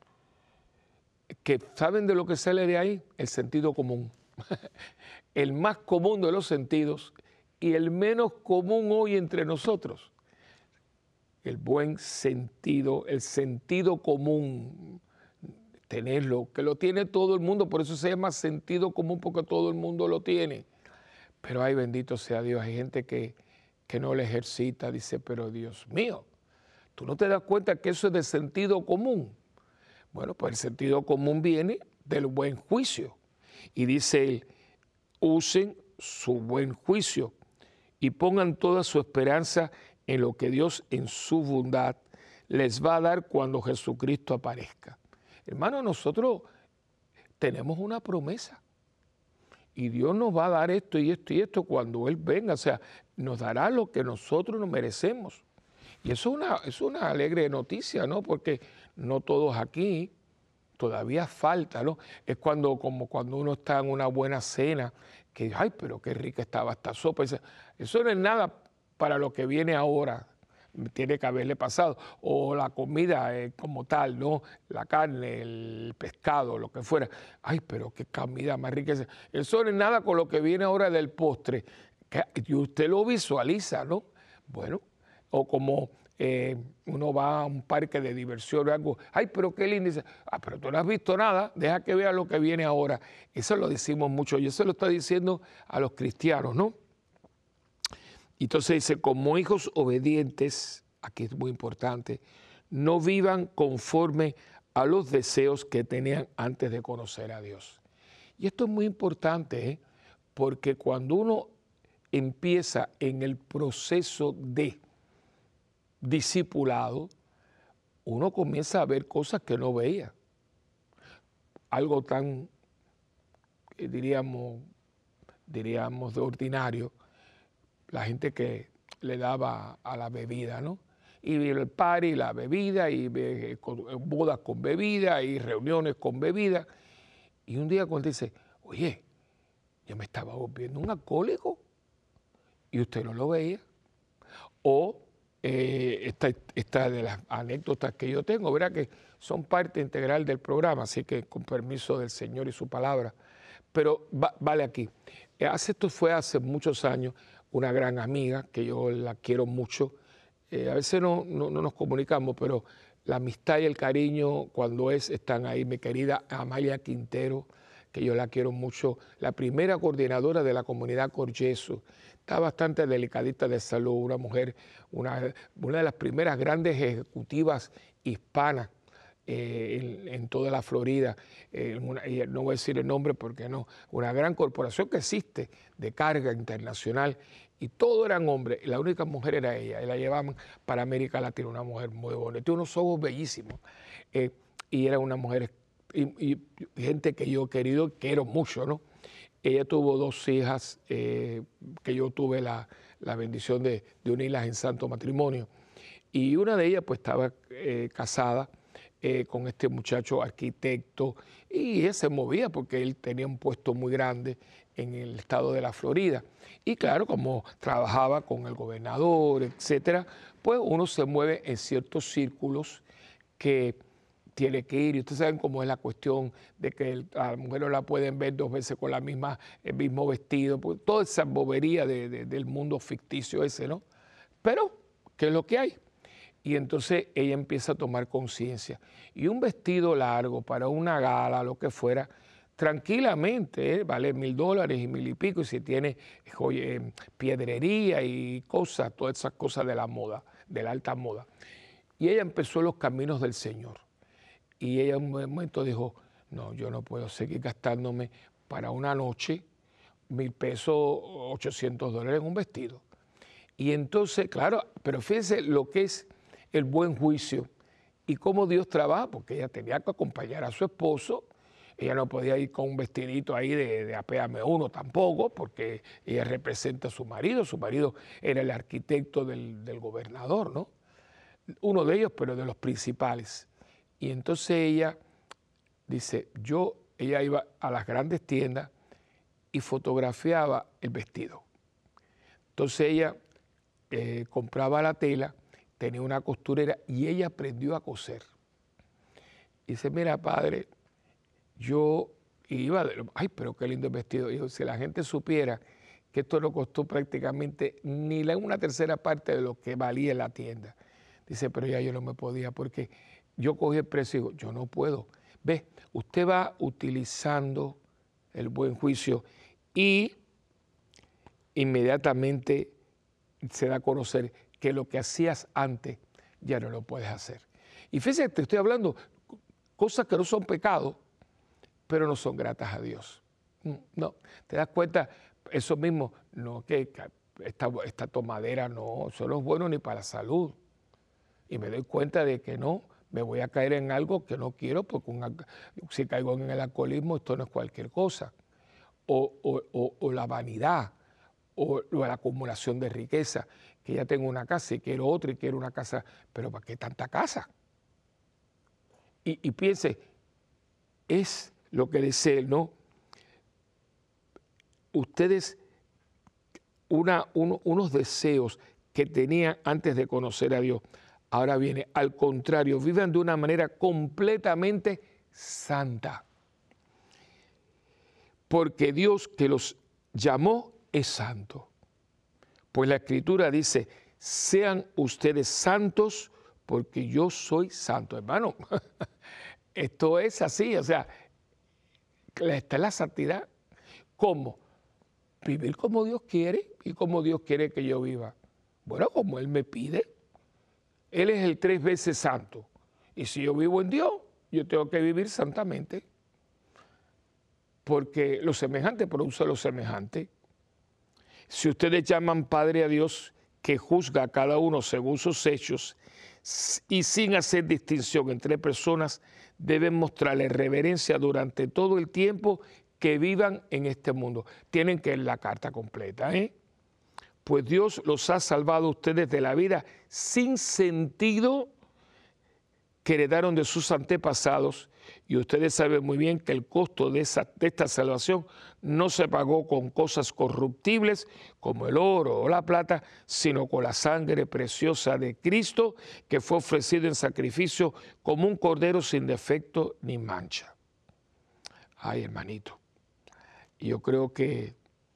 Que ¿saben de lo que sale de ahí? El sentido común. El más común de los sentidos y el menos común hoy entre nosotros. El buen sentido, el sentido común, tenerlo, que lo tiene todo el mundo, por eso se llama sentido común, porque todo el mundo lo tiene. Pero ay, bendito sea Dios, hay gente que no le ejercita, dice, pero Dios mío, ¿tú no te das cuenta que eso es de sentido común? Bueno, pues el sentido común viene del buen juicio. Y dice él, usen su buen juicio y pongan toda su esperanza en lo que Dios en su bondad les va a dar cuando Jesucristo aparezca. Hermano, nosotros tenemos una promesa. Y Dios nos va a dar esto y esto y esto cuando Él venga. O sea, nos dará lo que nosotros nos merecemos. Y eso es una alegre noticia, ¿no? Porque no todos aquí, todavía falta, ¿no? Es como cuando uno está en una buena cena, que, ay, pero qué rica estaba esta sopa. Eso no es nada para lo que viene ahora. Tiene que haberle pasado. O la comida como tal, ¿no? La carne, el pescado, lo que fuera. Ay, pero qué comida más rica. Eso no es nada con lo que viene ahora del postre. Y usted lo visualiza, ¿no? Bueno, o como uno va a un parque de diversión o algo. Ay, pero qué lindo. Dice, pero tú no has visto nada. Deja que vea lo que viene ahora. Eso lo decimos mucho. Y eso lo está diciendo a los cristianos, ¿no? Entonces dice, como hijos obedientes, aquí es muy importante, no vivan conforme a los deseos que tenían antes de conocer a Dios. Y esto es muy importante, porque cuando uno empieza en el proceso de discipulado, uno comienza a ver cosas que no veía. Algo tan, diríamos, de ordinario, la gente que le daba a la bebida, ¿no? Y el party, la bebida, y bodas con bebida, y reuniones con bebida. Y un día cuando dice, oye, yo me estaba volviendo un alcohólico, y usted no lo veía. O esta de las anécdotas que yo tengo, verá que son parte integral del programa, así que con permiso del Señor y su palabra. Pero vale aquí. Esto fue hace muchos años, una gran amiga, que yo la quiero mucho. A veces no nos comunicamos, pero la amistad y el cariño cuando están ahí. Mi querida Amalia Quintero, que yo la quiero mucho, la primera coordinadora de la comunidad Coryeso. Está bastante delicadita de salud, una mujer, una de las primeras grandes ejecutivas hispanas en toda la Florida, no voy a decir el nombre porque no, una gran corporación que existe de carga internacional, y todos eran hombres, y la única mujer era ella, y la llevaban para América Latina, una mujer muy bonita, tiene unos ojos bellísimos, y era una mujer, y gente que yo he querido, quiero mucho, ¿no? Ella tuvo 2 hijas, que yo tuve la bendición de unirlas en santo matrimonio, y una de ellas pues estaba casada con este muchacho arquitecto, y ella se movía porque él tenía un puesto muy grande en el estado de la Florida. Y claro, como trabajaba con el gobernador, etcétera, pues uno se mueve en ciertos círculos que tiene que ir. Y ustedes saben cómo es la cuestión de que a la mujer no la pueden ver 2 veces con el mismo vestido, pues, toda esa bobería del mundo ficticio ese, ¿no? Pero, ¿qué es lo que hay? Y entonces ella empieza a tomar conciencia. Y un vestido largo para una gala, lo que fuera, tranquilamente, vale $1000 y 1000 y pico, y si tiene piedrería y cosas, todas esas cosas de la moda, de la alta moda. Y ella empezó los caminos del Señor. Y ella en un momento dijo, no, yo no puedo seguir gastándome para una noche $1000 pesos, $800 en un vestido. Y entonces, claro, pero fíjense lo que es el buen juicio y cómo Dios trabaja, porque ella tenía que acompañar a su esposo. Ella no podía ir con un vestidito ahí de apéame uno tampoco, porque ella representa a su marido. Su marido era el arquitecto del gobernador, ¿no? Uno de ellos, pero de los principales. Y entonces ella dice, ella iba a las grandes tiendas y fotografiaba el vestido. Entonces ella compraba la tela, tenía una costurera y ella aprendió a coser. Y dice, mira, padre, yo iba, ay, pero qué lindo vestido. Dijo, si la gente supiera que esto no costó prácticamente ni una tercera parte de lo que valía en la tienda. Dice, pero ya yo no me podía, porque yo cogí el precio y digo, yo no puedo. Ve, usted va utilizando el buen juicio y inmediatamente se da a conocer que lo que hacías antes ya no lo puedes hacer. Y fíjate, te estoy hablando cosas que no son pecados, pero no son gratas a Dios. No, te das cuenta, eso mismo, no, que esta tomadera no, eso no es bueno ni para la salud. Y me doy cuenta de que no, me voy a caer en algo que no quiero, porque si caigo en el alcoholismo, esto no es cualquier cosa. O la vanidad, o la acumulación de riqueza, que ya tengo una casa y quiero otra y quiero una casa, pero ¿para qué tanta casa? Y piense, es lo que dice, ¿no? Ustedes, unos deseos que tenían antes de conocer a Dios, ahora viene, al contrario, vivan de una manera completamente santa. Porque Dios que los llamó es santo. Pues la Escritura dice, sean ustedes santos porque yo soy santo. Hermano, esto es así, o sea, está la santidad. ¿Cómo? vivir como Dios quiere y como Dios quiere que yo viva. Bueno, como Él me pide. Él es el 3 veces santo. Y si yo vivo en Dios, yo tengo que vivir santamente. Porque lo semejante produce lo semejante. Si ustedes llaman Padre a Dios, que juzga a cada uno según sus hechos, y sin hacer distinción entre personas, deben mostrarle reverencia durante todo el tiempo que vivan en este mundo. Tienen que leer la carta completa, ¿eh? Pues Dios los ha salvado a ustedes de la vida sin sentido que heredaron de sus antepasados, y ustedes saben muy bien que el costo de esta salvación no se pagó con cosas corruptibles como el oro o la plata, sino con la sangre preciosa de Cristo, que fue ofrecido en sacrificio como un cordero sin defecto ni mancha. Ay, hermanito, yo creo que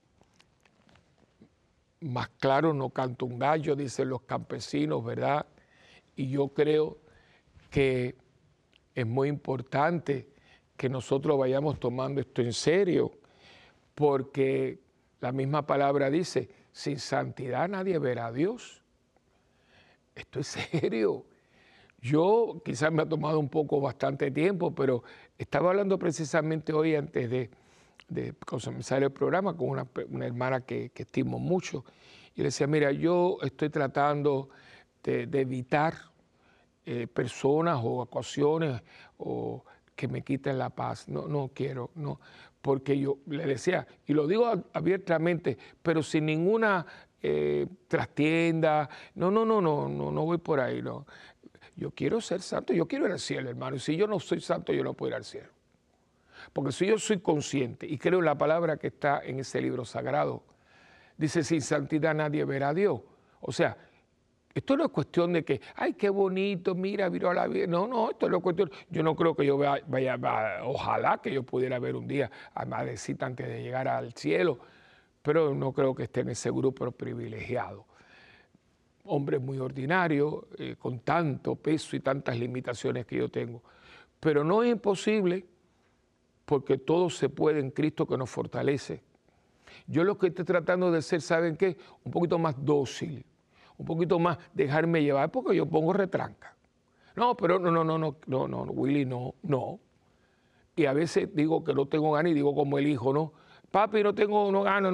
más claro no canta un gallo, dicen los campesinos, ¿verdad? Y yo creo que es muy importante que nosotros vayamos tomando esto en serio, porque la misma palabra dice, sin santidad nadie verá a Dios. Esto es serio. Yo quizás me ha tomado bastante tiempo, pero estaba hablando precisamente hoy antes de comenzar el programa con una hermana que estimo mucho, y le decía, mira, yo estoy tratando de evitar personas o ocasiones o que me quiten la paz. No quiero, no, porque yo le decía, y lo digo abiertamente, pero sin ninguna trastienda, no voy por ahí, no. Yo quiero ser santo, yo quiero ir al cielo, hermano, y si yo no soy santo, yo no puedo ir al cielo. Porque si yo soy consciente y creo en la palabra que está en ese libro sagrado, dice, sin santidad nadie verá a Dios. O sea, esto no es cuestión de que, ay, qué bonito, mira, viró a la vida. No, esto no es cuestión. Yo no creo que yo vaya, ojalá que yo pudiera ver un día a Madrecita antes de llegar al cielo, pero no creo que esté en ese grupo privilegiado. Hombre muy ordinario, con tanto peso y tantas limitaciones que yo tengo. Pero no es imposible, porque todo se puede en Cristo que nos fortalece. Yo lo que estoy tratando de ser, ¿saben qué? Un poquito más dócil, un poquito más dejarme llevar, porque yo pongo retranca. No, pero no, Willy, no. Y a veces digo que no tengo ganas y digo como el hijo, ¿no? Papi, no ganas,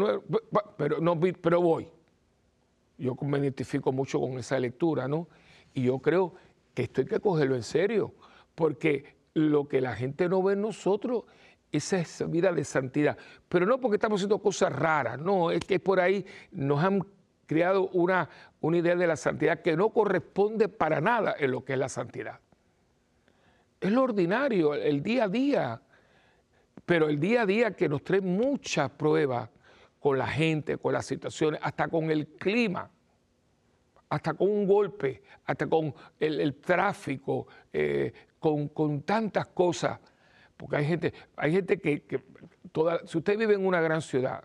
pero voy. Yo me identifico mucho con esa lectura, ¿no? Y yo creo que esto hay que cogerlo en serio, porque lo que la gente no ve en nosotros, esa es vida de santidad. Pero no porque estamos haciendo cosas raras, no, es que por ahí nos han creado una idea de la santidad que no corresponde para nada en lo que es la santidad. Es lo ordinario, el día a día, pero el día a día que nos trae muchas pruebas con la gente, con las situaciones, hasta con el clima, hasta con un golpe, hasta con el tráfico, con tantas cosas. Porque hay gente que si usted vive en una gran ciudad,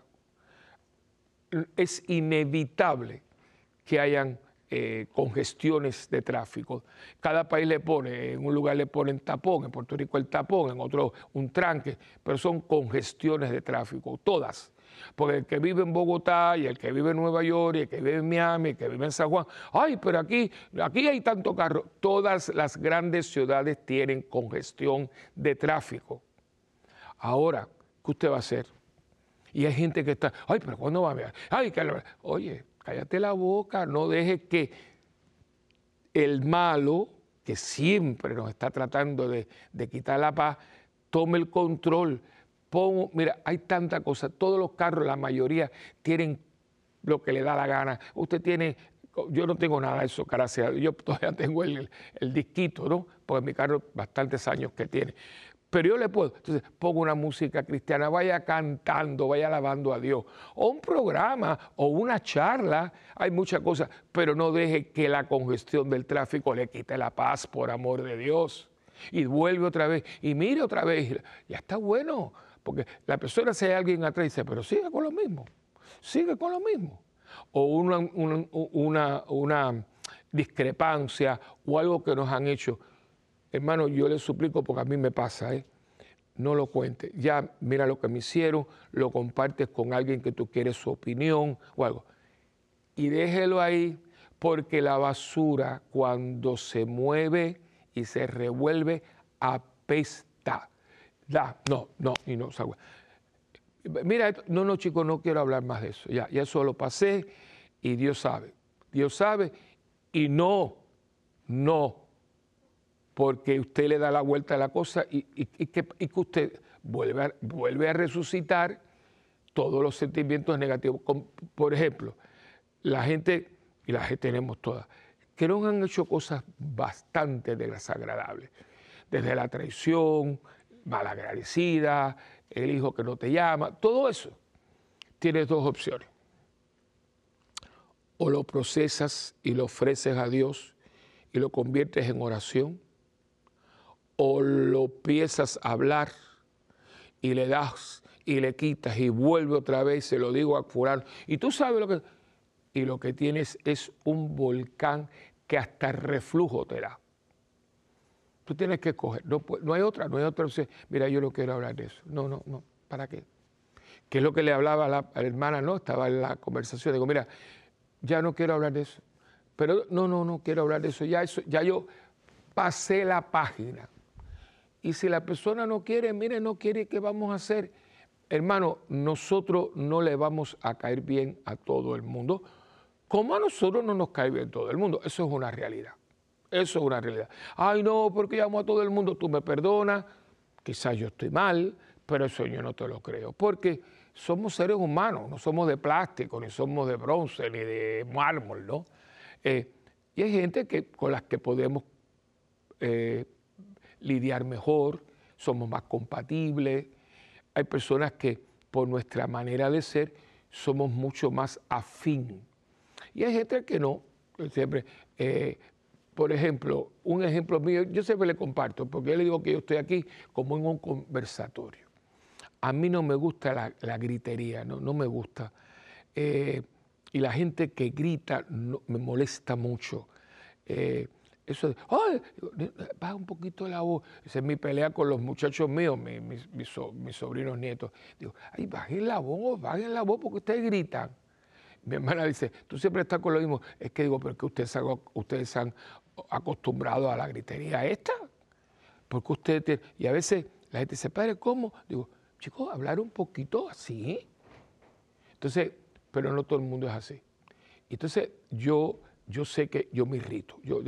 es inevitable que hayan congestiones de tráfico. Cada país le pone, en un lugar le ponen tapón, en Puerto Rico el tapón, en otro un tranque, pero son congestiones de tráfico, todas. Porque el que vive en Bogotá y el que vive en Nueva York y el que vive en Miami, el que vive en San Juan, ay, pero aquí hay tanto carro. Todas las grandes ciudades tienen congestión de tráfico. Ahora, ¿qué usted va a hacer? Y hay gente que está, ay, pero ¿cuándo va a ver? Ay, oye, cállate la boca, no dejes que el malo, que siempre nos está tratando de quitar la paz, tome el control. Mira, hay tanta cosa, todos los carros, la mayoría, tienen lo que le da la gana. Usted tiene, yo no tengo nada de eso, gracias a Dios, yo todavía tengo el disquito, ¿no? Porque mi carro, bastantes años que tiene. Pero yo le puedo, entonces pongo una música cristiana, vaya cantando, vaya alabando a Dios, o un programa, o una charla, hay muchas cosas, pero no deje que la congestión del tráfico le quite la paz, por amor de Dios. Y vuelve otra vez, y mire otra vez, ya está bueno, porque la persona, si hay alguien atrás, dice, pero sigue con lo mismo, o una discrepancia, o algo que nos han hecho. Hermano, yo les suplico, porque a mí me pasa, no lo cuentes. Ya mira lo que me hicieron, lo compartes con alguien que tú quieres su opinión o algo. Y déjelo ahí, porque la basura cuando se mueve y se revuelve apesta. Y no, salga. Mira, no, chicos, no quiero hablar más de eso. Ya eso lo pasé y Dios sabe y no, porque usted le da la vuelta a la cosa y que usted vuelve a resucitar todos los sentimientos negativos. Por ejemplo, la gente, y las tenemos todas, que nos han hecho cosas bastante desagradables, desde la traición, malagradecida, el hijo que no te llama, todo eso. Tienes dos opciones. O lo procesas y lo ofreces a Dios y lo conviertes en oración, o lo empiezas a hablar y le das y le quitas y vuelve otra vez, se lo digo a fulano, y tú sabes lo que... Y lo que tienes es un volcán que hasta reflujo te da. Tú tienes que escoger, no hay otra opción. Mira, yo no quiero hablar de eso. No, ¿para qué? Que es lo que le hablaba a la hermana, ¿no? Estaba en la conversación. Digo, mira, ya no quiero hablar de eso. Pero no quiero hablar de eso. Ya yo pasé la página. Y si la persona no quiere, mire, no quiere, ¿qué vamos a hacer? Hermano, nosotros no le vamos a caer bien a todo el mundo, como a nosotros no nos cae bien todo el mundo. Eso es una realidad. Eso es una realidad. Ay, no, porque llamo a todo el mundo, tú me perdonas, quizás yo estoy mal, pero eso yo no te lo creo. Porque somos seres humanos, no somos de plástico, ni somos de bronce, ni de mármol, ¿no? Y hay gente con las que podemos lidiar mejor, somos más compatibles. Hay personas que por nuestra manera de ser somos mucho más afín. Y hay gente que no, siempre, por ejemplo, un ejemplo mío, yo siempre le comparto, porque yo le digo que yo estoy aquí como en un conversatorio. A mí no me gusta la gritería, no me gusta. Y la gente que grita me molesta mucho. Eso de, ¡ay! Baja un poquito la voz. Esa es mi pelea con los muchachos míos, mis sobrinos nietos. Digo, ay, bajen la voz, porque ustedes gritan. Mi hermana dice, tú siempre estás con lo mismo. Es que digo, ¿pero qué ustedes se han acostumbrado a la gritería esta? Porque ustedes y a veces la gente dice, padre, ¿cómo? Digo, chicos, hablar un poquito así. Entonces, pero no todo el mundo es así. Entonces, yo sé que yo me irrito. Yo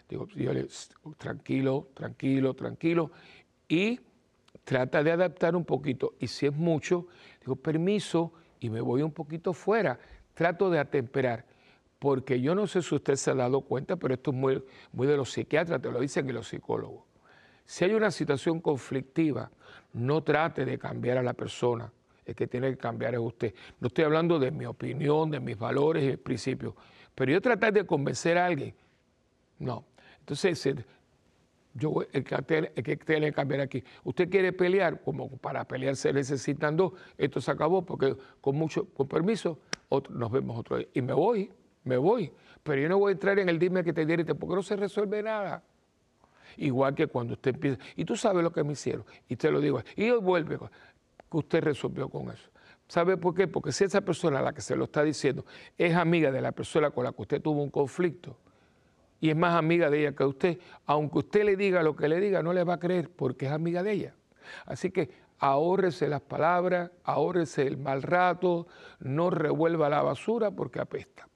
tranquilo. Y trata de adaptar un poquito. Y si es mucho, digo, permiso, y me voy un poquito fuera. Trato de atemperar, porque yo no sé si usted se ha dado cuenta, pero esto es muy de los psiquiatras, te lo dicen y los psicólogos. Si hay una situación conflictiva, no trate de cambiar a la persona, el que tiene que cambiar es usted. No estoy hablando de mi opinión, de mis valores y mis principios, pero yo tratar de convencer a alguien, no. Entonces, el que tiene que cambiar aquí. Usted quiere pelear, como para pelear se necesitan dos, esto se acabó porque con permiso, nos vemos otro día. Y me voy, pero yo no voy a entrar en el dime que te diré, porque no se resuelve nada. Igual que cuando usted empieza, y tú sabes lo que me hicieron, y te lo digo, y hoy vuelve, que usted resolvió con eso. ¿Sabe por qué? Porque si esa persona a la que se lo está diciendo es amiga de la persona con la que usted tuvo un conflicto, y es más amiga de ella que usted, aunque usted le diga lo que le diga, no le va a creer porque es amiga de ella. Así que ahórrese las palabras, ahórrese el mal rato, no revuelva la basura porque apesta.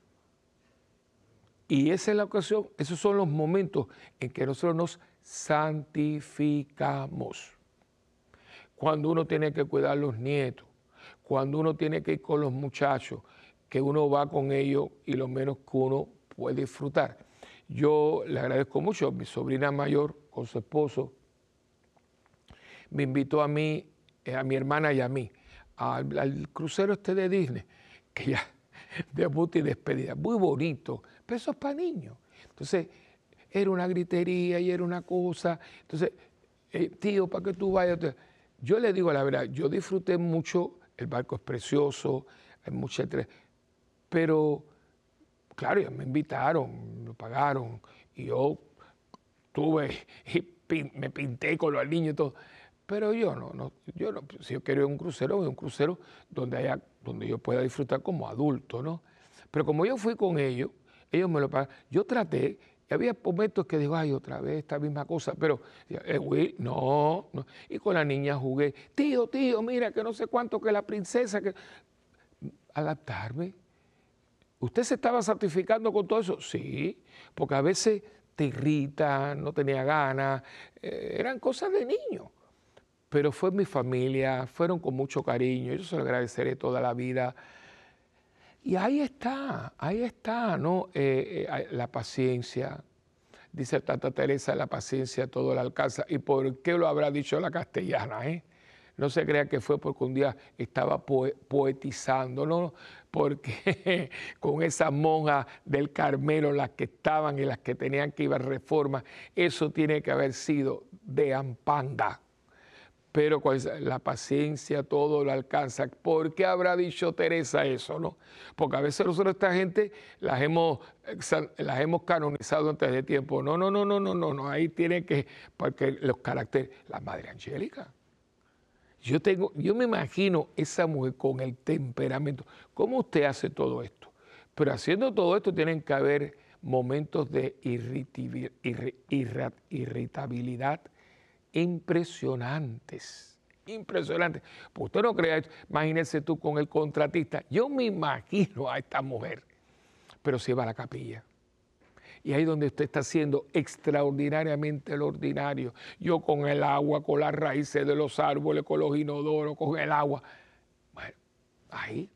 Y esa es la ocasión, esos son los momentos en que nosotros nos santificamos. Cuando uno tiene que cuidar a los nietos, cuando uno tiene que ir con los muchachos, que uno va con ellos y lo menos que uno puede disfrutar. Yo le agradezco mucho a mi sobrina mayor con su esposo. Me invitó a mí, a mi hermana y a mí, al crucero de Disney, que ya debut y despedida, muy bonito, pero eso es para niños. Entonces, era una gritería y era una cosa. Entonces, tío, ¿para qué tú vayas? Yo le digo la verdad, yo disfruté mucho, el barco es precioso, hay mucha, pero claro, ya me invitaron, me pagaron, y yo tuve, y me pinté con los niños y todo, Pero yo no, si yo quiero ir a un crucero donde yo pueda disfrutar como adulto, ¿no? Pero como yo fui con ellos me lo pagaron. Yo traté, y había momentos que digo, ay, otra vez esta misma cosa, pero, Will, no. Y con la niña jugué, tío, mira, que no sé cuánto, que la princesa, que... Adaptarme. ¿Usted se estaba sacrificando con todo eso? Sí, porque a veces te irrita, no tenía ganas, eran cosas de niño. Pero fue mi familia, fueron con mucho cariño, yo se lo agradeceré toda la vida. Y ahí está, ¿no? La paciencia. Dice Tanta Teresa, la paciencia todo la alcanza. ¿Y por qué lo habrá dicho la castellana, No se crea que fue porque un día estaba poetizando, no, porque con esas monjas del Carmelo, las que estaban y las que tenían que ir a Reforma, eso tiene que haber sido de Ampanga. Pero la paciencia todo lo alcanza. ¿Por qué habrá dicho Teresa eso, no? Porque a veces nosotros esta gente las hemos canonizado antes de tiempo. No, ahí tiene que, porque los caracteres, la Madre Angélica. Yo me imagino esa mujer con el temperamento. ¿Cómo usted hace todo esto? Pero haciendo todo esto tienen que haber momentos de irritabilidad impresionantes. Pues usted no crea, imagínese tú con el contratista. Yo me imagino a esta mujer, pero se va a la capilla. Y ahí donde usted está haciendo extraordinariamente lo ordinario. Yo con el agua, con las raíces de los árboles, con los inodoros, con el agua. Bueno, ahí.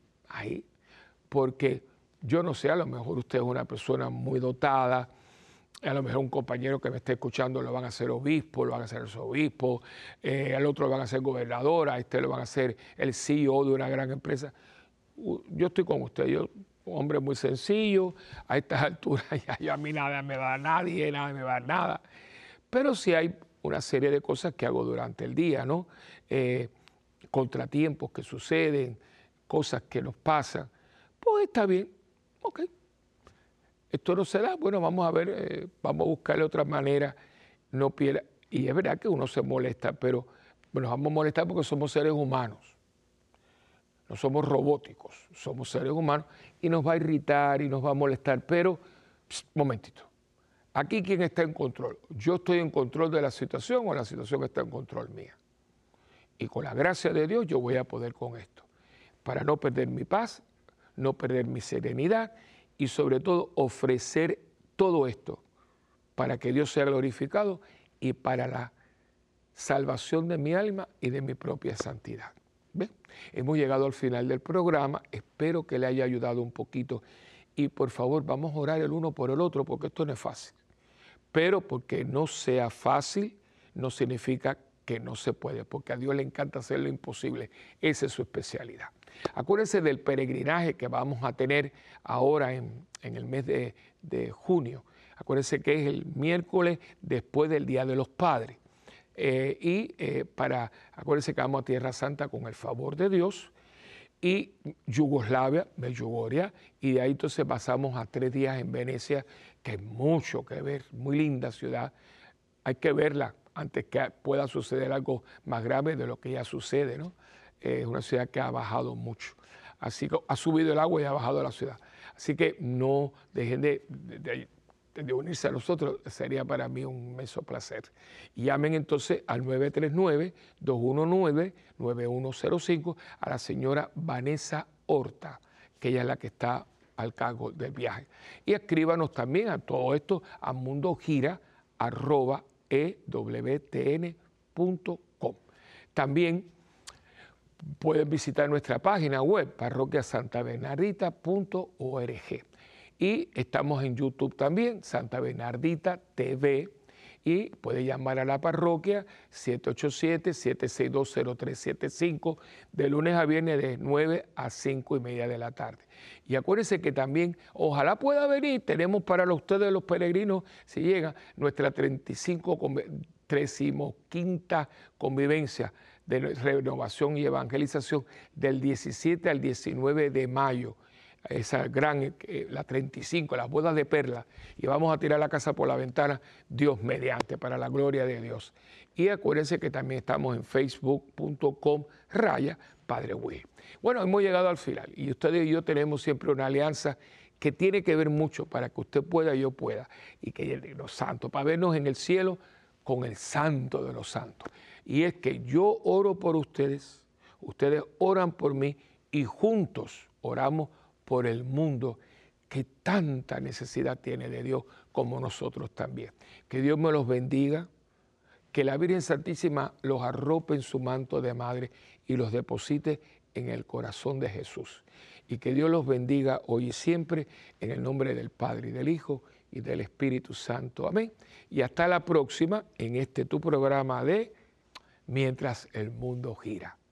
Porque yo no sé, a lo mejor usted es una persona muy dotada, a lo mejor un compañero que me esté escuchando lo van a hacer obispo, lo van a hacer arzobispo, al otro lo van a hacer gobernador, a este lo van a hacer el CEO de una gran empresa. Yo estoy con usted, yo un hombre muy sencillo, a estas alturas ya a mí nada me va a nadie, nada me va a dar nada. Pero sí hay una serie de cosas que hago durante el día, ¿no? Contratiempos que suceden, cosas que nos pasan. Pues está bien, ok. Esto no se da, bueno, vamos a ver, vamos a buscarle otra manera. No pierda. Y es verdad que uno se molesta, pero nos vamos a molestar porque somos seres humanos. No somos robóticos, somos seres humanos y nos va a irritar y nos va a molestar, pero, momentito, aquí ¿quién está en control? ¿Yo estoy en control de la situación o la situación está en control mía? Y con la gracia de Dios yo voy a poder con esto, para no perder mi paz, no perder mi serenidad y sobre todo ofrecer todo esto para que Dios sea glorificado y para la salvación de mi alma y de mi propia santidad. ¿Ven? Hemos llegado al final del programa, espero que le haya ayudado un poquito y por favor vamos a orar el uno por el otro porque esto no es fácil, pero porque no sea fácil no significa que no se puede, porque a Dios le encanta hacer lo imposible, esa es su especialidad. Acuérdense del peregrinaje que vamos a tener ahora en el mes de junio, acuérdense que es el miércoles después del Día de los Padres. Acuérdense que vamos a Tierra Santa con el favor de Dios y Yugoslavia, Medjugorje, y de ahí entonces pasamos a 3 días en Venecia, que es mucho que ver, muy linda ciudad, hay que verla antes que pueda suceder algo más grave de lo que ya sucede, ¿no? Es una ciudad que ha bajado mucho, así que ha subido el agua y ha bajado la ciudad, así que no dejen de unirse a nosotros, sería para mí un inmenso placer. Llamen entonces al 939-219-9105 a la señora Vanessa Horta, que ella es la que está al cargo del viaje. Y escríbanos también a todo esto a mundogira@ewtn.com. También pueden visitar nuestra página web parroquiasantabernardita.org. Y estamos en YouTube también, Santa Bernardita TV, y puede llamar a la parroquia 787-762-0375 de lunes a viernes de 9 a 5:30 de la tarde. Y acuérdense que también, ojalá pueda venir, tenemos para ustedes los peregrinos, si llegan, nuestra 35ª convivencia de renovación y evangelización del 17 al 19 de mayo. esa gran, la 35, las bodas de perla, y vamos a tirar la casa por la ventana, Dios mediante, para la gloria de Dios. Y acuérdense que también estamos en facebook.com/Padre Will. Bueno, hemos llegado al final y ustedes y yo tenemos siempre una alianza que tiene que ver mucho para que usted pueda y yo pueda, y que los santos, para vernos en el cielo con el santo de los santos. Y es que yo oro por ustedes, ustedes oran por mí y juntos oramos por el mundo que tanta necesidad tiene de Dios como nosotros también. Que Dios me los bendiga, que la Virgen Santísima los arrope en su manto de madre y los deposite en el corazón de Jesús. Y que Dios los bendiga hoy y siempre en el nombre del Padre y del Hijo y del Espíritu Santo. Amén. Y hasta la próxima en este tu programa de Mientras el Mundo Gira.